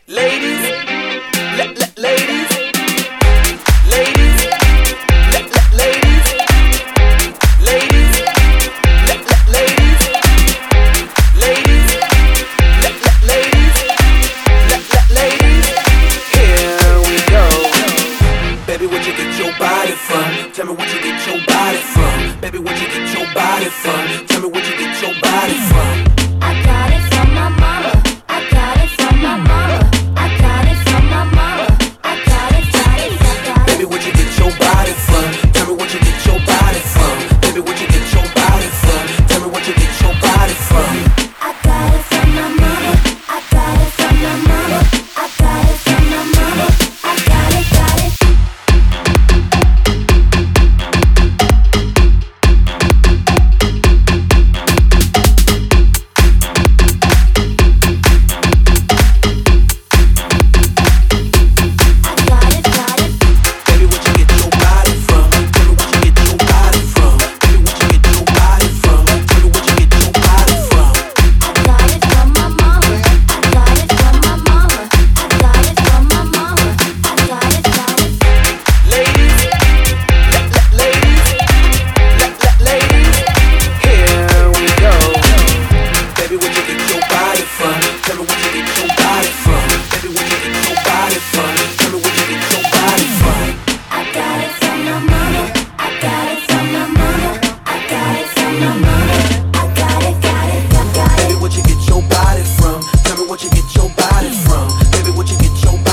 Ladies, ladies, ladies, ladies, ladies, ladies, ladies, ladies, here we go. Baby, where'd you get your body from? Tell me where'd you get your body from? Baby, where'd you get your body from? Tell me where'd you get your body from? I got it from my mama. I got it from my mama. I got it from my mama. I got it. Baby, where'd you get your body from? Tell me where'd you get your body from? Baby, where'd you get your body from? Tell me where'd you get your body from? I got it from my mama. I got it from my mama. I got it from my mama. I got it. Baby, where'd you get your body from? Tell me where'd you get your body from? Baby, where'd you get your body from? Tell me where'd you get your body from? I got it from my mama. I got it from my mama. I got it from my mama. I got it. Ladies, ladies, ladies, here we go. Baby, where'd you get your body from? Tell me where'd you get your body from? Baby, where'd you get your body from? Tell me where'd you get your body from? I got it from my mama. I got it from my mama. I got it from my mama. I got it. Baby, where'd you get your body from? Tell me where'd you get your body from? Baby, where'd you get your body